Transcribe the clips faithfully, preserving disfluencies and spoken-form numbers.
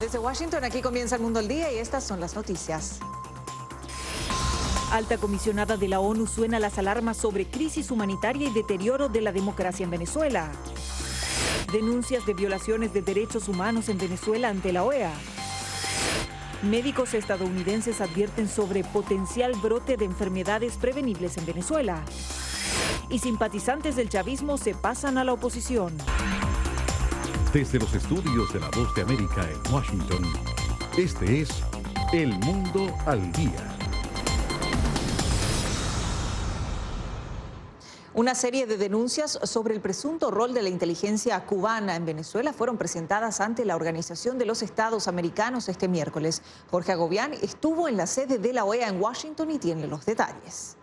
Desde Washington, aquí comienza El Mundo al Día y estas son las noticias. Alta comisionada de la ONU suena las alarmas sobre crisis humanitaria y deterioro de la democracia en Venezuela. Denuncias de violaciones de derechos humanos en Venezuela ante la O E A. Médicos estadounidenses advierten sobre potencial brote de enfermedades prevenibles en Venezuela. Y simpatizantes del chavismo se pasan a la oposición. Desde los estudios de La Voz de América en Washington, este es El Mundo al Día. Una serie de denuncias sobre el presunto rol de la inteligencia cubana en Venezuela fueron presentadas ante la Organización de los Estados Americanos este miércoles. Jorge Agobián estuvo en la sede de la O E A en Washington y tiene los detalles.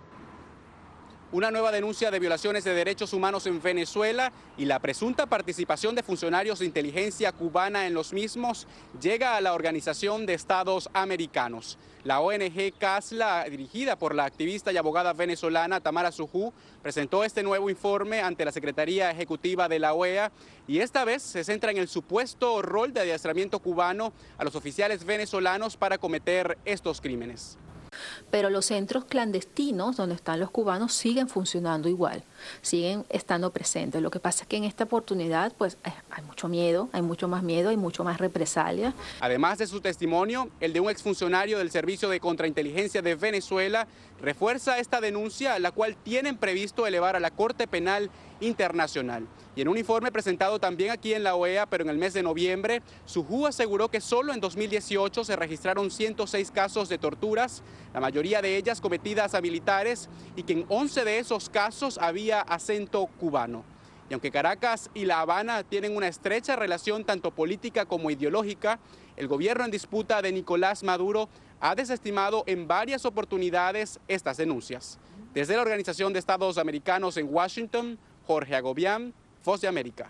Una nueva denuncia de violaciones de derechos humanos en Venezuela y la presunta participación de funcionarios de inteligencia cubana en los mismos llega a la Organización de Estados Americanos. La O N G CASLA, dirigida por la activista y abogada venezolana Tamara Sujú, presentó este nuevo informe ante la Secretaría Ejecutiva de la O E A y esta vez se centra en el supuesto rol de adiestramiento cubano a los oficiales venezolanos para cometer estos crímenes. Pero los centros clandestinos donde están los cubanos siguen funcionando igual, siguen estando presentes. Lo que pasa es que en esta oportunidad pues hay mucho miedo, hay mucho más miedo, hay mucho más represalia. Además de su testimonio, el de un exfuncionario del Servicio de Contrainteligencia de Venezuela refuerza esta denuncia, la cual tienen previsto elevar a la Corte Penal Internacional. Y en un informe presentado también aquí en la O E A, pero en el mes de noviembre, Sujú aseguró que solo en dos mil dieciocho se registraron ciento seis casos de torturas, la mayoría de ellas cometidas a militares, y que en once de esos casos había acento cubano. Y aunque Caracas y La Habana tienen una estrecha relación tanto política como ideológica, el gobierno en disputa de Nicolás Maduro ha desestimado en varias oportunidades estas denuncias. Desde la Organización de Estados Americanos en Washington, Jorge Agobián, Voz de América.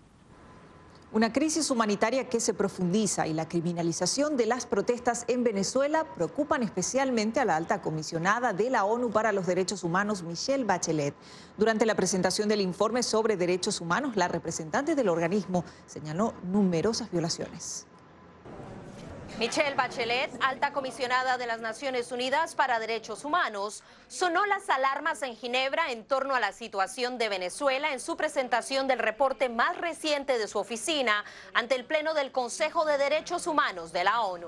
Una crisis humanitaria que se profundiza y la criminalización de las protestas en Venezuela preocupan especialmente a la alta comisionada de la ONU para los Derechos Humanos, Michelle Bachelet. Durante la presentación del informe sobre derechos humanos, la representante del organismo señaló numerosas violaciones. Michelle Bachelet, alta comisionada de las Naciones Unidas para Derechos Humanos, sonó las alarmas en Ginebra en torno a la situación de Venezuela en su presentación del reporte más reciente de su oficina ante el Pleno del Consejo de Derechos Humanos de la ONU.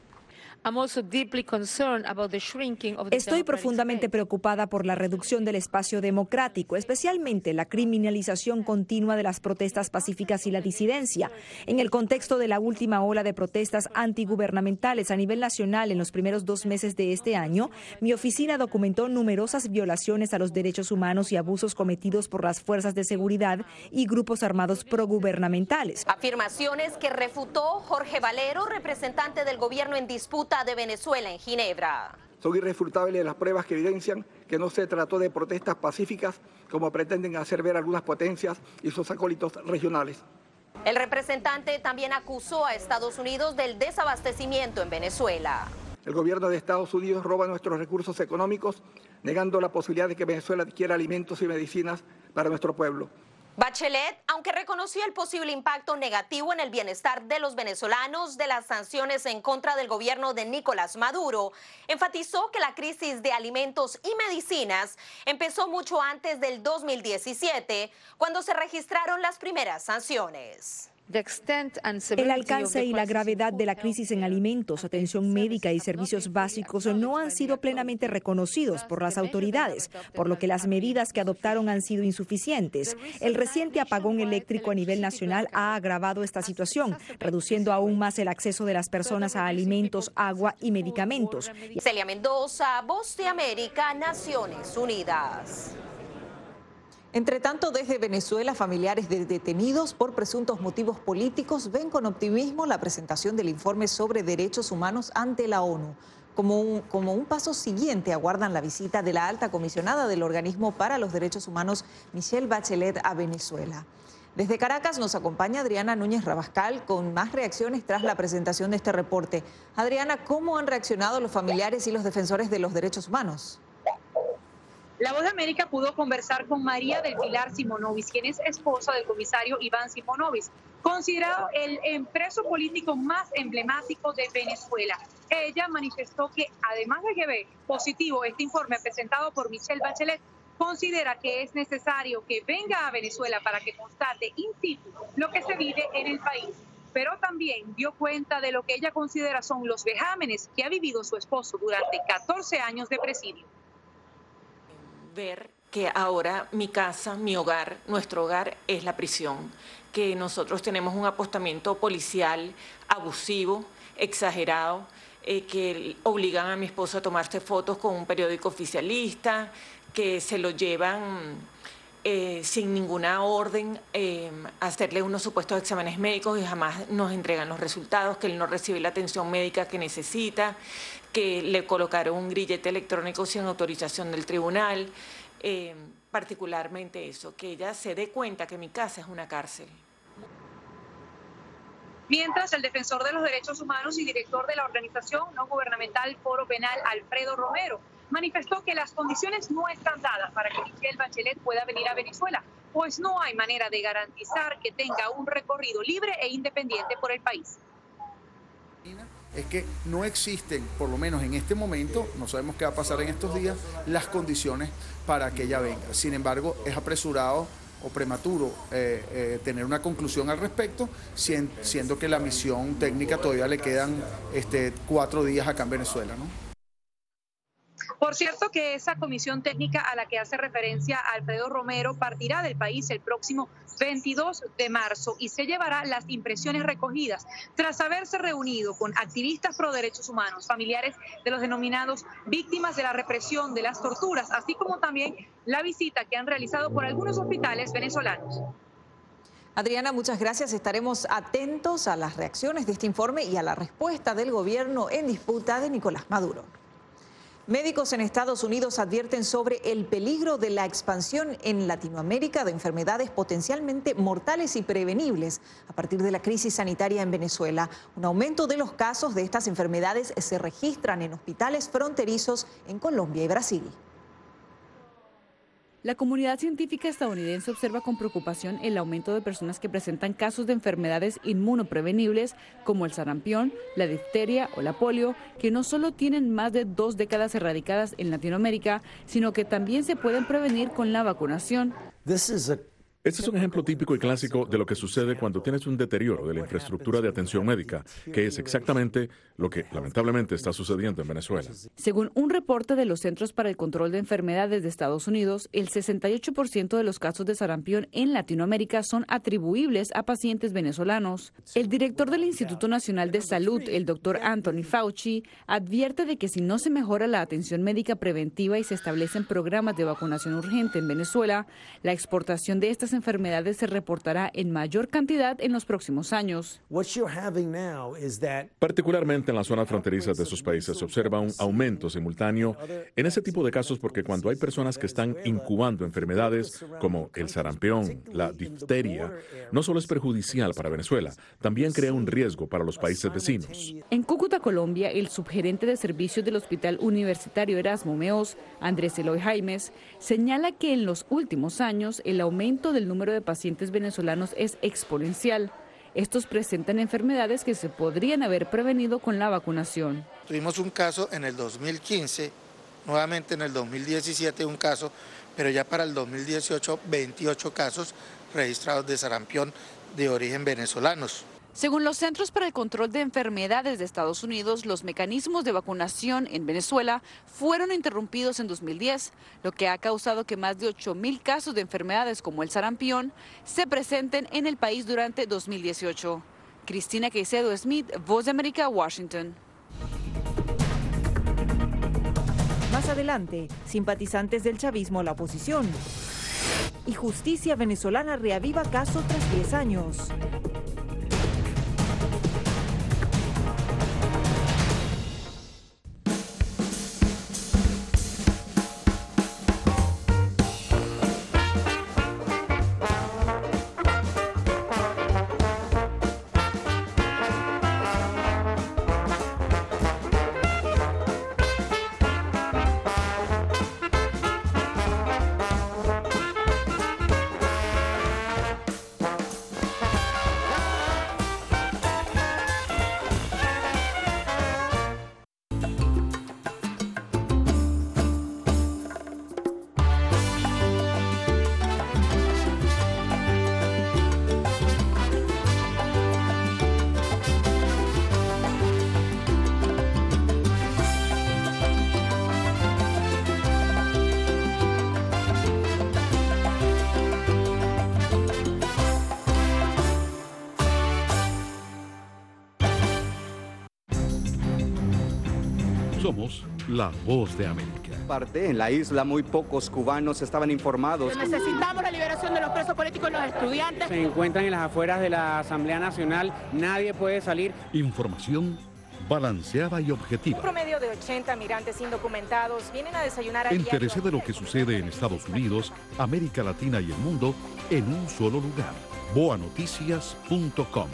Estoy profundamente preocupada por la reducción del espacio democrático, especialmente la criminalización continua de las protestas pacíficas y la disidencia. En el contexto de la última ola de protestas antigubernamentales a nivel nacional en los primeros dos meses de este año, mi oficina documentó numerosas violaciones a los derechos humanos y abusos cometidos por las fuerzas de seguridad y grupos armados progubernamentales. Afirmaciones que refutó Jorge Valero, representante del gobierno en disputa de Venezuela en Ginebra. Son irrefutables las pruebas que evidencian que no se trató de protestas pacíficas como pretenden hacer ver algunas potencias y sus acólitos regionales. El representante también acusó a Estados Unidos del desabastecimiento en Venezuela. El gobierno de Estados Unidos roba nuestros recursos económicos, negando la posibilidad de que Venezuela adquiera alimentos y medicinas para nuestro pueblo. Bachelet, aunque reconoció el posible impacto negativo en el bienestar de los venezolanos de las sanciones en contra del gobierno de Nicolás Maduro, enfatizó que la crisis de alimentos y medicinas empezó mucho antes del dos mil diecisiete, cuando se registraron las primeras sanciones. El alcance y la gravedad de la crisis en alimentos, atención médica y servicios básicos no han sido plenamente reconocidos por las autoridades, por lo que las medidas que adoptaron han sido insuficientes. El reciente apagón eléctrico a nivel nacional ha agravado esta situación, reduciendo aún más el acceso de las personas a alimentos, agua y medicamentos. Celia Mendoza, Voz de América, Naciones Unidas. Entre tanto, desde Venezuela, familiares de detenidos por presuntos motivos políticos ven con optimismo la presentación del informe sobre derechos humanos ante la ONU. Como un, como un paso siguiente, aguardan la visita de la alta comisionada del organismo para los derechos humanos, Michelle Bachelet, a Venezuela. Desde Caracas nos acompaña Adriana Núñez Rabascal con más reacciones tras la presentación de este reporte. Adriana, ¿cómo han reaccionado los familiares y los defensores de los derechos humanos? La Voz de América pudo conversar con María del Pilar Simonovic, quien es esposa del comisario Iván Simonovic. considerado el preso político más emblemático de Venezuela. Ella manifestó que, además de que ve positivo este informe presentado por Michelle Bachelet, considera que es necesario que venga a Venezuela para que constate in situ lo que se vive en el país, pero también dio cuenta de lo que ella considera son los vejámenes que ha vivido su esposo durante catorce años de presidio. Ver que ahora mi casa, mi hogar, nuestro hogar es la prisión, que nosotros tenemos un apostamiento policial abusivo, exagerado, eh, que obligan a mi esposo a tomarse fotos con un periódico oficialista, que se lo llevan eh, sin ninguna orden eh, a hacerle unos supuestos exámenes médicos y jamás nos entregan los resultados, que él no recibe la atención médica que necesita, que le colocaron un grillete electrónico sin autorización del tribunal, eh, particularmente eso, que ella se dé cuenta que mi casa es una cárcel. Mientras, el defensor de los derechos humanos y director de la organización no gubernamental Foro Penal, Alfredo Romero, manifestó que las condiciones no están dadas para que Michelle Bachelet pueda venir a Venezuela, pues no hay manera de garantizar que tenga un recorrido libre e independiente por el país. Es que no existen, por lo menos en este momento, no sabemos qué va a pasar en estos días, las condiciones para que ella venga. Sin embargo, es apresurado o prematuro eh, eh, tener una conclusión al respecto, siendo que la misión técnica todavía le quedan este, cuatro días acá en Venezuela, ¿no? Por cierto que esa comisión técnica a la que hace referencia Alfredo Romero partirá del país el próximo veintidós de marzo y se llevará las impresiones recogidas tras haberse reunido con activistas pro derechos humanos, familiares de los denominados víctimas de la represión, de las torturas, así como también la visita que han realizado por algunos hospitales venezolanos. Adriana, muchas gracias. Estaremos atentos a las reacciones de este informe y a la respuesta del gobierno en disputa de Nicolás Maduro. Médicos en Estados Unidos advierten sobre el peligro de la expansión en Latinoamérica de enfermedades potencialmente mortales y prevenibles a partir de la crisis sanitaria en Venezuela. Un aumento de los casos de estas enfermedades se registran en hospitales fronterizos en Colombia y Brasil. La comunidad científica estadounidense observa con preocupación el aumento de personas que presentan casos de enfermedades inmunoprevenibles como el sarampión, la difteria o la polio, que no solo tienen más de dos décadas erradicadas en Latinoamérica, sino que también se pueden prevenir con la vacunación. Este es un ejemplo típico y clásico de lo que sucede cuando tienes un deterioro de la infraestructura de atención médica, que es exactamente lo que lamentablemente está sucediendo en Venezuela. Según un reporte de los Centros para el Control de Enfermedades de Estados Unidos, el sesenta y ocho por ciento de los casos de sarampión en Latinoamérica son atribuibles a pacientes venezolanos. El director del Instituto Nacional de Salud, el doctor Anthony Fauci, advierte de que si no se mejora la atención médica preventiva y se establecen programas de vacunación urgente en Venezuela, la exportación de estas enfermedades se reportará en mayor cantidad en los próximos años. Particularmente en las zonas fronterizas de esos países se observa un aumento simultáneo en ese tipo de casos porque cuando hay personas que están incubando enfermedades como el sarampión, la difteria, no solo es perjudicial para Venezuela, también crea un riesgo para los países vecinos. En Cúcuta, Colombia, el subgerente de servicios del Hospital Universitario Erasmo Meos, Andrés Eloy Jaimes, señala que en los últimos años el aumento del número de pacientes venezolanos es exponencial. Estos presentan enfermedades que se podrían haber prevenido con la vacunación. Tuvimos un caso en el dos mil quince, nuevamente en el dos mil diecisiete un caso, pero ya para el dos mil dieciocho veintiocho casos registrados de sarampión de origen venezolanos. Según los Centros para el Control de Enfermedades de Estados Unidos, los mecanismos de vacunación en Venezuela fueron interrumpidos en dos mil diez, lo que ha causado que más de ocho mil casos de enfermedades como el sarampión se presenten en el país durante dos mil dieciocho. Cristina Caicedo Smith, Voz de América, Washington. Más adelante, simpatizantes del chavismo a la oposición. Y justicia venezolana reaviva caso tras diez años. Somos la voz de América. Parte en la isla, muy pocos cubanos estaban informados. Necesitamos la liberación de los presos políticos y los estudiantes. Se encuentran en las afueras de la Asamblea Nacional, nadie puede salir. Información balanceada y objetiva. Un promedio de ochenta migrantes indocumentados vienen a desayunar a Entérese de lo que sucede en Estados Unidos, América Latina y el mundo en un solo lugar. boa noticias punto com.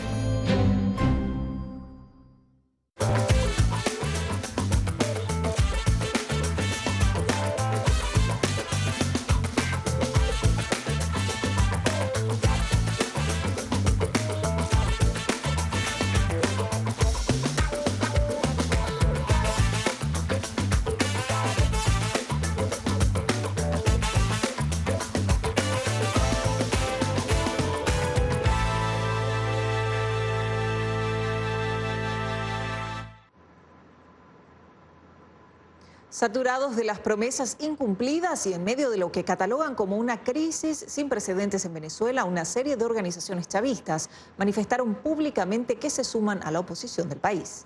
Saturados de las promesas incumplidas y en medio de lo que catalogan como una crisis sin precedentes en Venezuela, una serie de organizaciones chavistas manifestaron públicamente que se suman a la oposición del país.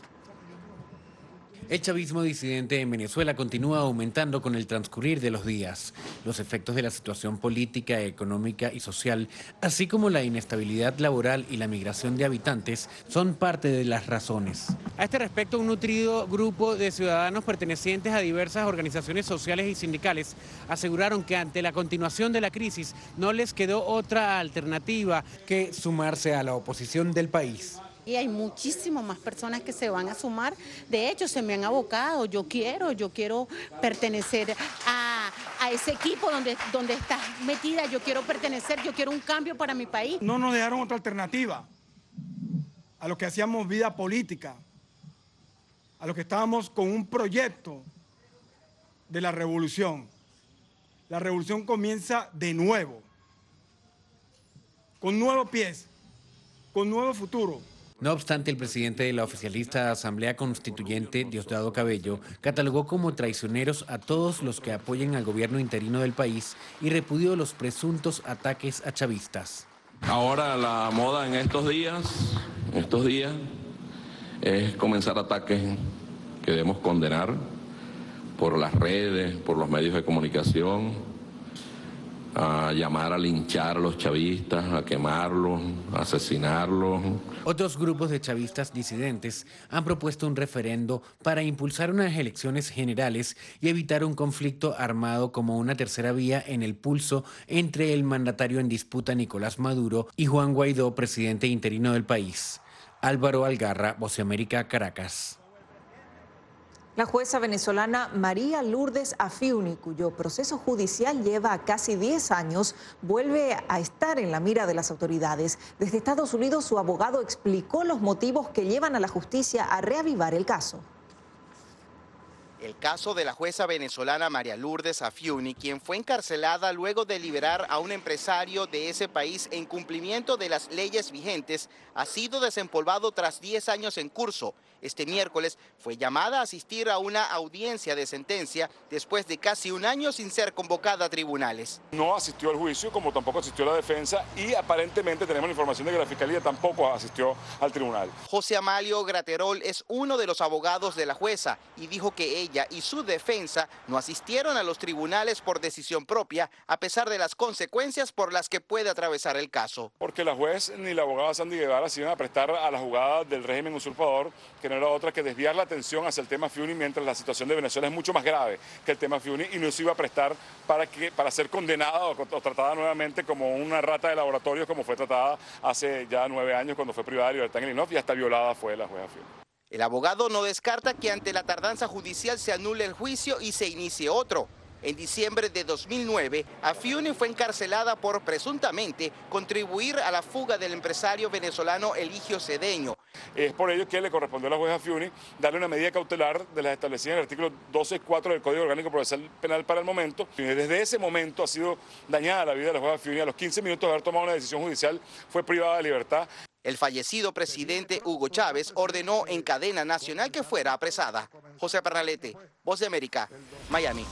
El chavismo disidente en Venezuela continúa aumentando con el transcurrir de los días. Los efectos de la situación política, económica y social, así como la inestabilidad laboral y la migración de habitantes, son parte de las razones. A este respecto, un nutrido grupo de ciudadanos pertenecientes a diversas organizaciones sociales y sindicales aseguraron que ante la continuación de la crisis no les quedó otra alternativa que sumarse a la oposición del país. Y hay muchísimas más personas que se van a sumar. De hecho, se me han abocado. Yo quiero, yo quiero pertenecer a, a ese equipo donde, donde estás metida. Yo quiero pertenecer, yo quiero un cambio para mi país. No nos dejaron otra alternativa a los que hacíamos vida política, a los que estábamos con un proyecto de la revolución. La revolución comienza de nuevo, con nuevos pies, con nuevo futuro. No obstante, el presidente de la oficialista Asamblea Constituyente, Diosdado Cabello, catalogó como traicioneros a todos los que apoyen al gobierno interino del país y repudió los presuntos ataques a chavistas. Ahora la moda en estos días, en estos días, es comenzar ataques que debemos condenar por las redes, por los medios de comunicación, a llamar a linchar a los chavistas, a quemarlos, a asesinarlos. Otros grupos de chavistas disidentes han propuesto un referendo para impulsar unas elecciones generales y evitar un conflicto armado como una tercera vía en el pulso entre el mandatario en disputa Nicolás Maduro y Juan Guaidó, presidente interino del país. Álvaro Algarra, Voz de América, Caracas. La jueza venezolana María Lourdes Afiuni, cuyo proceso judicial lleva casi diez años, vuelve a estar en la mira de las autoridades. Desde Estados Unidos, su abogado explicó los motivos que llevan a la justicia a reavivar el caso. El caso de la jueza venezolana María Lourdes Afiuni, quien fue encarcelada luego de liberar a un empresario de ese país en cumplimiento de las leyes vigentes, ha sido desempolvado tras diez años en curso. Este miércoles fue llamada a asistir a una audiencia de sentencia después de casi un año sin ser convocada a tribunales. No asistió al juicio, como tampoco asistió a la defensa, y aparentemente tenemos la información de que la Fiscalía tampoco asistió al tribunal. José Amalio Graterol es uno de los abogados de la jueza y dijo que ella y su defensa no asistieron a los tribunales por decisión propia, a pesar de las consecuencias por las que puede atravesar el caso. Porque la juez ni la abogada Sandy Guevara se iban a prestar a la jugada del régimen usurpador, que no era otra que desviar la atención hacia el tema Fiuni, mientras la situación de Venezuela es mucho más grave que el tema Fiuni, y no se iba a prestar para, que, para ser condenada o, o tratada nuevamente como una rata de laboratorio, como fue tratada hace ya nueve años cuando fue privada de libertad en el I N O F, y hasta violada fue la jueza Fiuni. El abogado no descarta que ante la tardanza judicial se anule el juicio y se inicie otro. En diciembre de dos mil nueve, Afiuni fue encarcelada por presuntamente contribuir a la fuga del empresario venezolano Eligio Cedeño. Es por ello que le correspondió a la jueza Afiuni darle una medida cautelar de las establecidas en el artículo doce punto cuatro del Código Orgánico Procesal Penal para el momento. Desde ese momento ha sido dañada la vida de la jueza Afiuni. A los quince minutos de haber tomado una decisión judicial fue privada de libertad. El fallecido presidente Hugo Chávez ordenó en cadena nacional que fuera apresada. José Pernalete, Voz de América, Miami.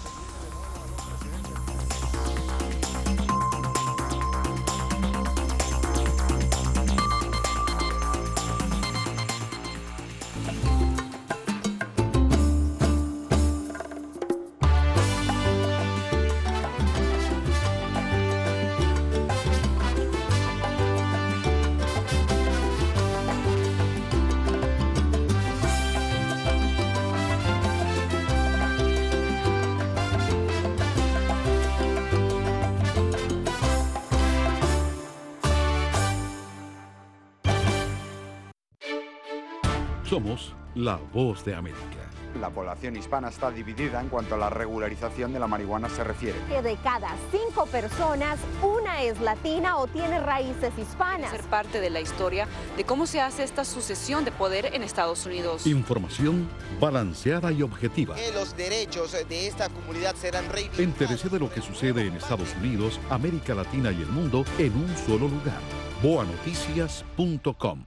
Somos la voz de América. La población hispana está dividida en cuanto a la regularización de la marihuana se refiere. Que de cada cinco personas, una es latina o tiene raíces hispanas. Ser parte de la historia de cómo se hace esta sucesión de poder en Estados Unidos. Información balanceada y objetiva. Que los derechos de esta comunidad serán reivindicados. Entérese de lo que sucede en Estados Unidos, América Latina y el mundo en un solo lugar. boa noticias punto com.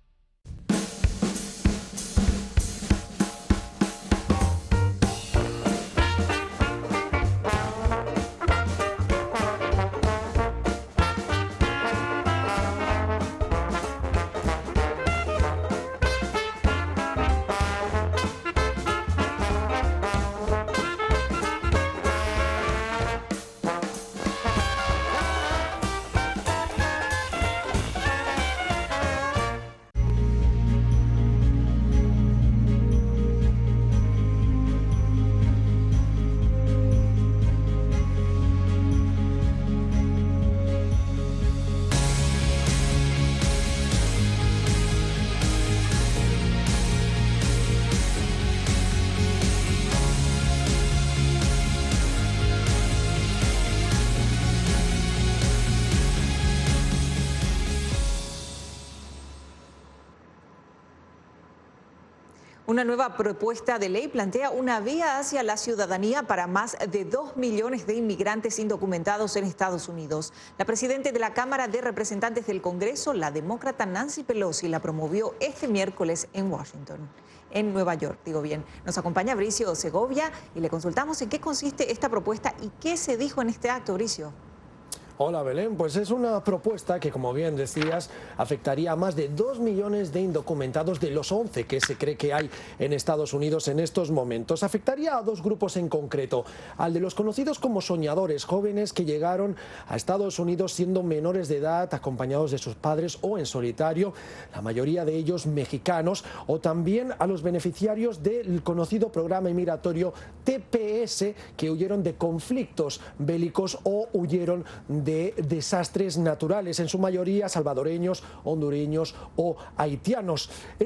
Una nueva propuesta de ley plantea una vía hacia la ciudadanía para más de dos millones de inmigrantes indocumentados en Estados Unidos. La presidenta de la Cámara de Representantes del Congreso, la demócrata Nancy Pelosi, la promovió este miércoles en Washington, en Nueva York, digo bien. Nos acompaña Bricio Segovia y le consultamos en qué consiste esta propuesta y qué se dijo en este acto, Bricio. Hola Belén, pues es una propuesta que, como bien decías, afectaría a más de dos millones de indocumentados de los once que se cree que hay en Estados Unidos en estos momentos. Afectaría a dos grupos en concreto, al de los conocidos como soñadores, jóvenes que llegaron a Estados Unidos siendo menores de edad, acompañados de sus padres o en solitario, la mayoría de ellos mexicanos, o también a los beneficiarios del conocido programa inmigratorio T P S, que huyeron de conflictos bélicos o huyeron de de desastres naturales, en su mayoría salvadoreños, hondureños o haitianos.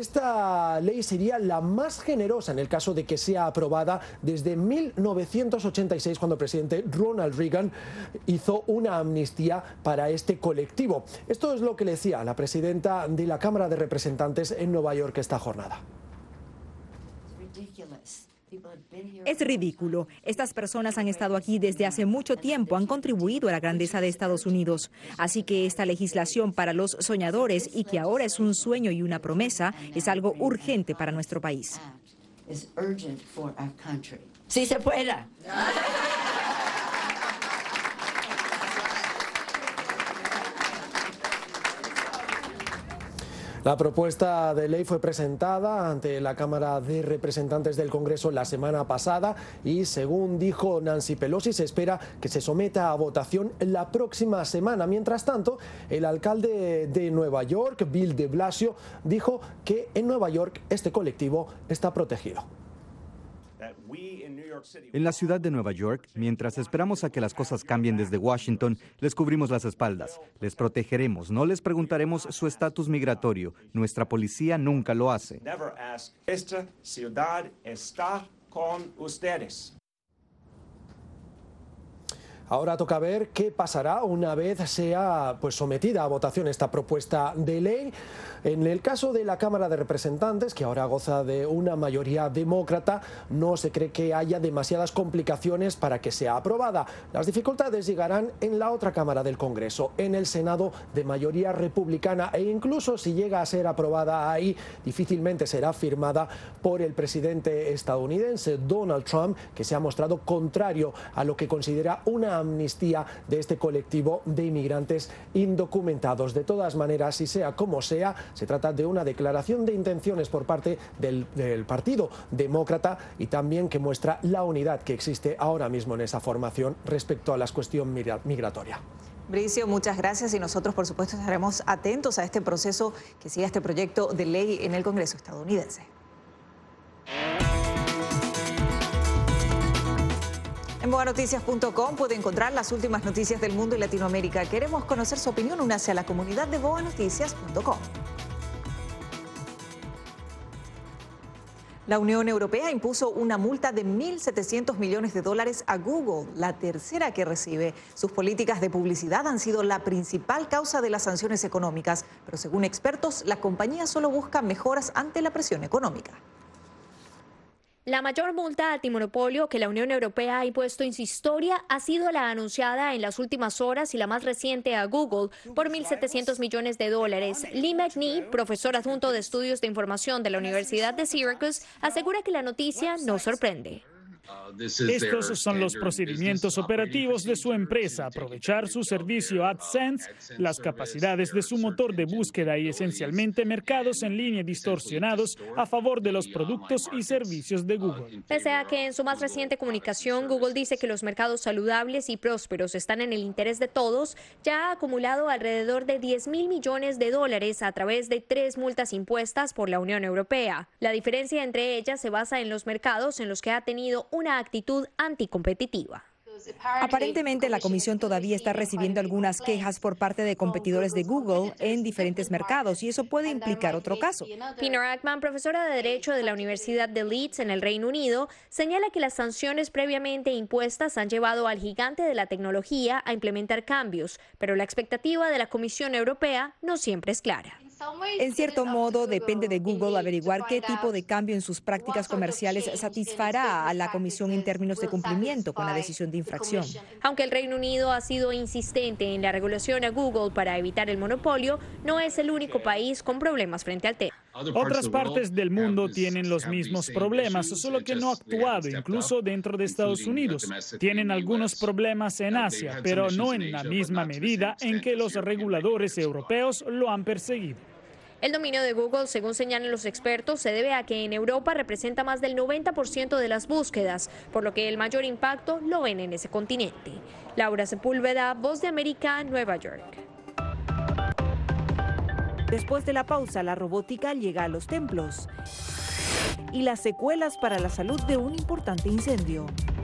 Esta ley sería la más generosa en el caso de que sea aprobada desde mil novecientos ochenta y seis, cuando el presidente Ronald Reagan hizo una amnistía para este colectivo. Esto es lo que le decía la presidenta de la Cámara de Representantes en Nueva York esta jornada. Es ridículo. Estas personas han estado aquí desde hace mucho tiempo, han contribuido a la grandeza de Estados Unidos. Así que esta legislación para los soñadores, y que ahora es un sueño y una promesa, es algo urgente para nuestro país. ¡Sí se puede! La propuesta de ley fue presentada ante la Cámara de Representantes del Congreso la semana pasada y, según dijo Nancy Pelosi, se espera que se someta a votación la próxima semana. Mientras tanto, el alcalde de Nueva York, Bill de Blasio, dijo que en Nueva York este colectivo está protegido. En la ciudad de Nueva York, mientras esperamos a que las cosas cambien desde Washington, les cubrimos las espaldas, les protegeremos, no les preguntaremos su estatus migratorio. Nuestra policía nunca lo hace. Esta ciudad está con ustedes. Ahora toca ver qué pasará una vez sea pues, sometida a votación esta propuesta de ley. En el caso de la Cámara de Representantes, que ahora goza de una mayoría demócrata, no se cree que haya demasiadas complicaciones para que sea aprobada. Las dificultades llegarán en la otra Cámara del Congreso, en el Senado de mayoría republicana, e incluso si llega a ser aprobada ahí, difícilmente será firmada por el presidente estadounidense Donald Trump, que se ha mostrado contrario a lo que considera una amnistía de este colectivo de inmigrantes indocumentados. De todas maneras, si sea como sea, se trata de una declaración de intenciones por parte del, del Partido Demócrata, y también que muestra la unidad que existe ahora mismo en esa formación respecto a la cuestión migratoria. Bricio, muchas gracias, y nosotros por supuesto estaremos atentos a este proceso que siga este proyecto de ley en el Congreso estadounidense. En boa noticias punto com puede encontrar las últimas noticias del mundo y Latinoamérica. Queremos conocer su opinión. Únase a la comunidad de boa noticias punto com. La Unión Europea impuso una multa de mil setecientos millones de dólares a Google, la tercera que recibe. Sus políticas de publicidad han sido la principal causa de las sanciones económicas, pero según expertos, la compañía solo busca mejoras ante la presión económica. La mayor multa antimonopolio que la Unión Europea ha impuesto en su historia ha sido la anunciada en las últimas horas y la más reciente a Google por mil setecientos millones de dólares. Lee McNee, profesor adjunto de estudios de información de la Universidad de Syracuse, asegura que la noticia no sorprende. Estos son los procedimientos operativos de su empresa, aprovechar su servicio AdSense, las capacidades de su motor de búsqueda y esencialmente mercados en línea distorsionados a favor de los productos y servicios de Google. Pese a que en su más reciente comunicación Google dice que los mercados saludables y prósperos están en el interés de todos, ya ha acumulado alrededor de diez mil millones de dólares a través de tres multas impuestas por la Unión Europea. La diferencia entre ellas se basa en los mercados en los que ha tenido una actitud anticompetitiva. Aparentemente, la Comisión todavía está recibiendo algunas quejas por parte de competidores de Google en diferentes mercados y eso puede implicar otro caso. Pinar Ackman, profesora de Derecho de la Universidad de Leeds en el Reino Unido, señala que las sanciones previamente impuestas han llevado al gigante de la tecnología a implementar cambios, pero la expectativa de la Comisión Europea no siempre es clara. En cierto modo, depende de Google averiguar qué tipo de cambio en sus prácticas comerciales satisfará a la Comisión en términos de cumplimiento con la decisión de infracción. Aunque el Reino Unido ha sido insistente en la regulación a Google para evitar el monopolio, no es el único país con problemas frente al tema. Otras partes del mundo tienen los mismos problemas, solo que no ha actuado, incluso dentro de Estados Unidos. Tienen algunos problemas en Asia, pero no en la misma medida en que los reguladores europeos lo han perseguido. El dominio de Google, según señalan los expertos, se debe a que en Europa representa más del noventa por ciento de las búsquedas, por lo que el mayor impacto lo ven en ese continente. Laura Sepúlveda, Voz de América, Nueva York. Después de la pausa, la robótica llega a los templos y las secuelas para la salud de un importante incendio.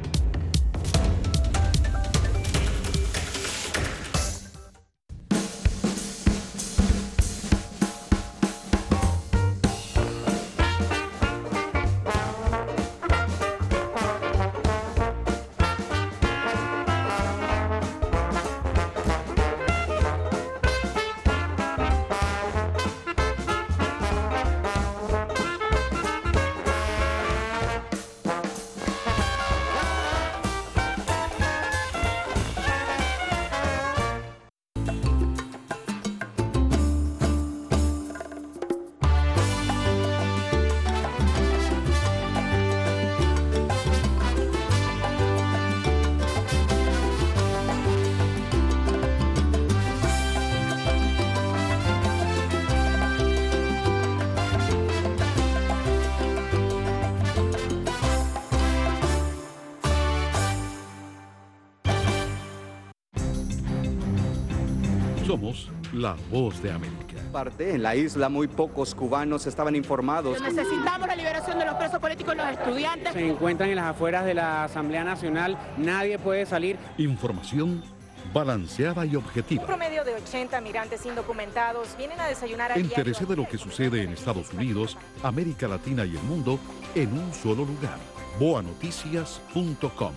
Somos la Voz de América. Parte en la isla muy pocos cubanos estaban informados. Necesitamos la liberación de los presos políticos y los estudiantes. Se encuentran en las afueras de la Asamblea Nacional, nadie puede salir. Información balanceada y objetiva. Un promedio de ochenta migrantes indocumentados vienen a desayunar a Entérese de lo que sucede en Estados Unidos, América Latina y el mundo en un solo lugar. boa noticias punto com.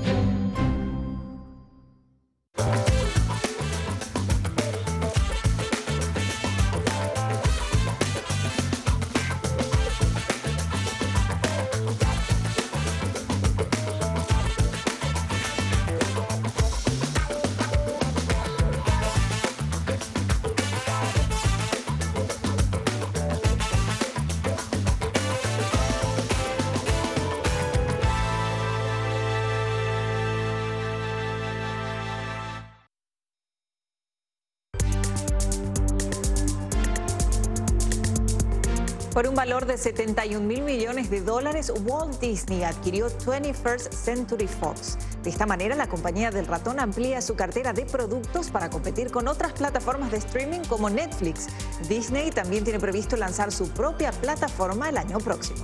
Por un valor de setenta y un mil millones de dólares, Walt Disney adquirió twenty-first Century Fox. De esta manera, la compañía del ratón amplía su cartera de productos para competir con otras plataformas de streaming como Netflix. Disney también tiene previsto lanzar su propia plataforma el año próximo.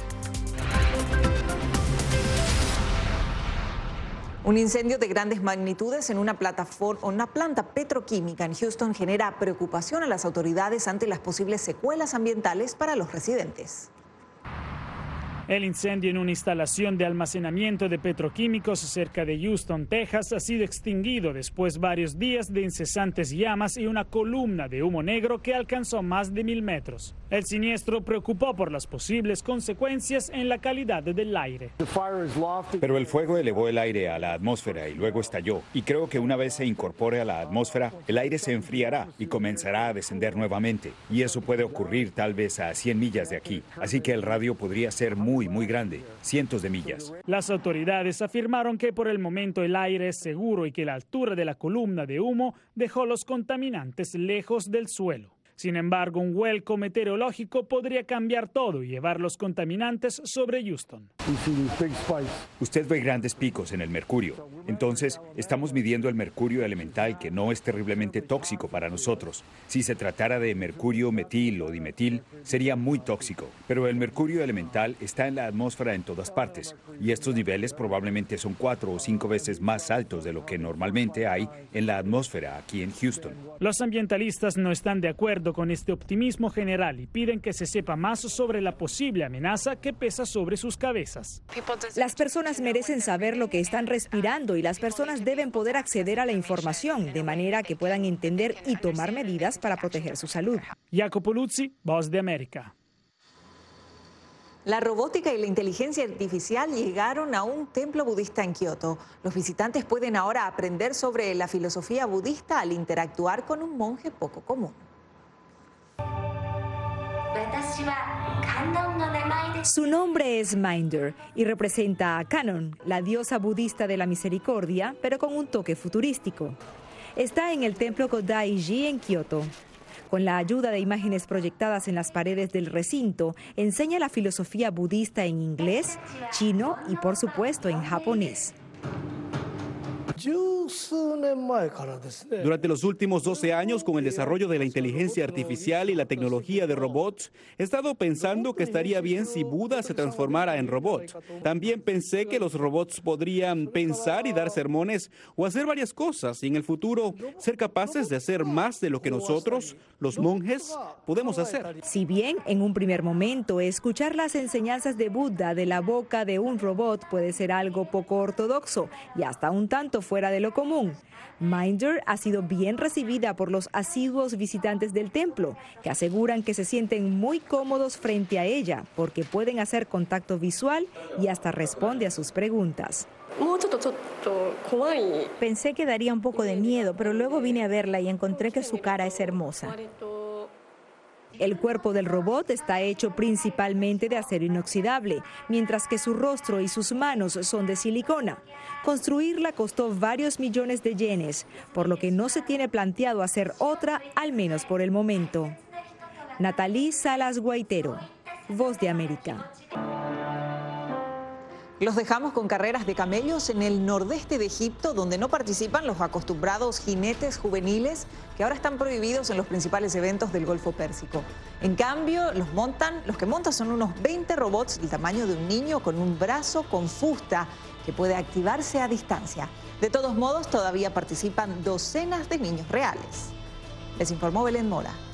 Un incendio de grandes magnitudes en una, plataforma, una planta petroquímica en Houston genera preocupación a las autoridades ante las posibles secuelas ambientales para los residentes. El incendio en una instalación de almacenamiento de petroquímicos cerca de Houston, Texas, ha sido extinguido después de varios días de incesantes llamas y una columna de humo negro que alcanzó más de mil metros. El siniestro preocupó por las posibles consecuencias en la calidad del aire. Pero el fuego elevó el aire a la atmósfera y luego estalló. Y creo que una vez se incorpore a la atmósfera, el aire se enfriará y comenzará a descender nuevamente. Y eso puede ocurrir tal vez a cien millas de aquí. Así que el radio podría ser muy muy, muy grande, cientos de millas. Las autoridades afirmaron que por el momento el aire es seguro y que la altura de la columna de humo dejó los contaminantes lejos del suelo. Sin embargo, un vuelco meteorológico podría cambiar todo y llevar los contaminantes sobre Houston. Usted ve grandes picos en el mercurio. Entonces, estamos midiendo el mercurio elemental, que no es terriblemente tóxico para nosotros. Si se tratara de mercurio metil o dimetil, sería muy tóxico. Pero el mercurio elemental está en la atmósfera en todas partes. Y estos niveles probablemente son cuatro o cinco veces más altos de lo que normalmente hay en la atmósfera aquí en Houston. Los ambientalistas no están de acuerdo con este optimismo general y piden que se sepa más sobre la posible amenaza que pesa sobre sus cabezas. Las personas merecen saber lo que están respirando y las personas deben poder acceder a la información de manera que puedan entender y tomar medidas para proteger su salud. Jacopo Luzzi, Voz de América. La robótica y la inteligencia artificial llegaron a un templo budista en Kioto. Los visitantes pueden ahora aprender sobre la filosofía budista al interactuar con un monje poco común. Su nombre es Minder y representa a Kannon, la diosa budista de la misericordia, pero con un toque futurístico. Está en el templo Kodai-ji en Kioto. Con la ayuda de imágenes proyectadas en las paredes del recinto, enseña la filosofía budista en inglés, chino y, por supuesto, en japonés. Durante los últimos doce años, con el desarrollo de la inteligencia artificial y la tecnología de robots, he estado pensando que estaría bien si Buda se transformara en robot. También pensé que los robots podrían pensar y dar sermones o hacer varias cosas y en el futuro ser capaces de hacer más de lo que nosotros, los monjes, podemos hacer. Si bien en un primer momento escuchar las enseñanzas de Buda de la boca de un robot puede ser algo poco ortodoxo y hasta un tanto fuera de lo común, Minder ha sido bien recibida por los asiduos visitantes del templo, que aseguran que se sienten muy cómodos frente a ella porque pueden hacer contacto visual y hasta responde a sus preguntas. Pensé que daría un poco de miedo, pero luego vine a verla y encontré que su cara es hermosa. El cuerpo del robot está hecho principalmente de acero inoxidable, mientras que su rostro y sus manos son de silicona. Construirla costó varios millones de yenes, por lo que no se tiene planteado hacer otra, al menos por el momento. Natalie Salas Guaitero, Voz de América. Los dejamos con carreras de camellos en el nordeste de Egipto, donde no participan los acostumbrados jinetes juveniles que ahora están prohibidos en los principales eventos del Golfo Pérsico. En cambio, los montan, los que montan son unos veinte robots del tamaño de un niño con un brazo con fusta que puede activarse a distancia. De todos modos, todavía participan docenas de niños reales. Les informó Belén Mora.